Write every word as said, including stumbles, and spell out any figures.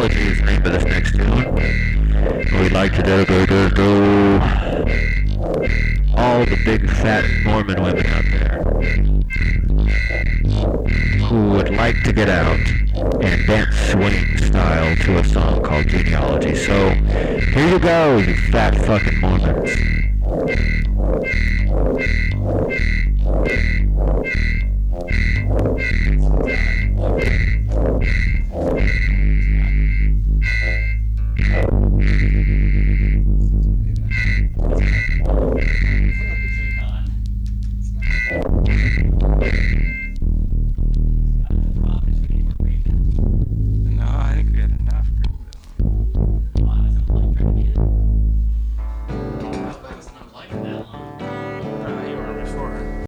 Genealogy is the name of this next tune. We'd like to dedicate to all the big fat Mormon women out there who would like to get out and dance swing style to a song called Genealogy. So, here you go, you fat fucking Mormons.